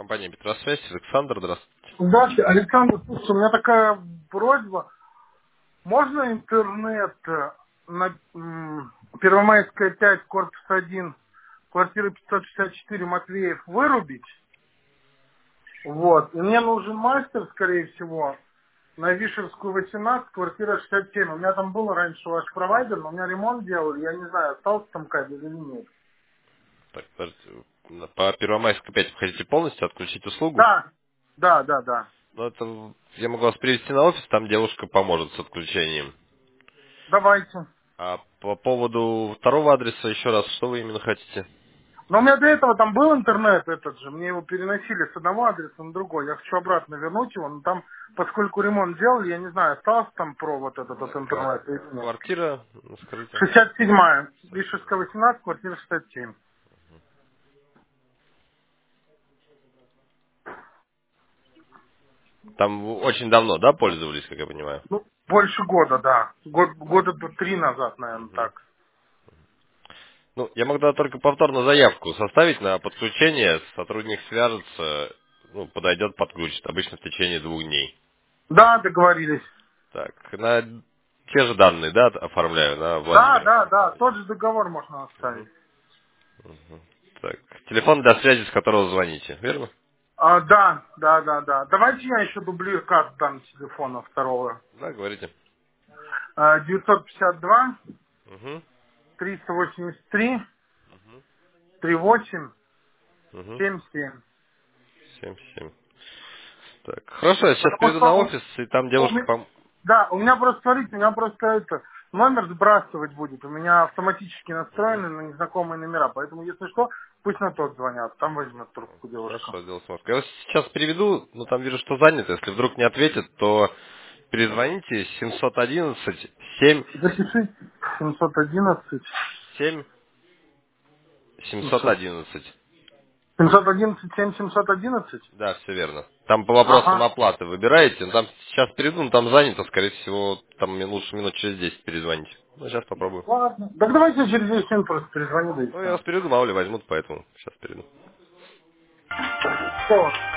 Компания Петросвязь, Александр, здравствуйте. Здравствуйте, Александр, слушайте, у меня такая просьба. Можно интернет на Первомайская 5, корпус 1, квартира 564, Матвеев, вырубить? Вот. И мне нужен мастер, скорее всего, на Вишерскую 18, квартира 67. У меня там был раньше ваш провайдер, но у меня ремонт делали, я не знаю, остался там кабель или нет. Так, подождите, по Первомайской 5 вы хотите полностью отключить услугу? Да, да, да, да. Ну, это я могу вас привести на офис, там девушка поможет с отключением. Давайте. А по поводу второго адреса, еще раз, что вы именно хотите? Но у меня до этого там был интернет этот же, мне его переносили с одного адреса на другой. Я хочу обратно вернуть его, но там, поскольку ремонт делали, я не знаю, остался там провод этот от интернета или нет. Квартира, ну, скажите. 67-я, Вишерская 18, квартира 67. Там вы очень давно, да, пользовались, как я понимаю? Ну, больше года, да. Года до 3 назад, наверное, Мгм. так. Ну, я могу тогда только повторно заявку составить на подключение, сотрудник свяжется, ну, подойдет, подключит, обычно в течение 2 дней. Да, договорились. Так, на те же данные, да, оформляю, на Да, Владимира. да, да, тот же договор можно оставить. Мгм, мгм. Так, телефон для связи, с которого звоните, верно? Да, да, да, да. Давайте я еще дубликат дам телефона второго. Да, говорите. 952 Угу, 383 38 угу. 77. 7-7. Так, хорошо, я сейчас Потому приеду что на офис, и там девушка да, у меня просто, смотрите, у меня просто это, номер сбрасывать будет. У меня автоматически Мгм. настроены на незнакомые номера. Поэтому, если что, пусть на тот звонят. Там возьмет трубку девушка. Хорошо, дело с Москвой. Я вас сейчас переведу, но там вижу, что занято. Если вдруг не ответит, то перезвоните 711 7 Запиши 711 7 700. 711. 711 7 711? Да, все верно. Там по вопросам Ага. оплаты выбираете. Ну, там сейчас перейду, но там занято, скорее всего, там лучше минут через 10 перезвонить. Ну, сейчас попробую. Ладно. Так давайте через 10 минут просто перезвоню, да и Ну, я все. вас перейду, мало ли возьмут, поэтому сейчас перейду. Все.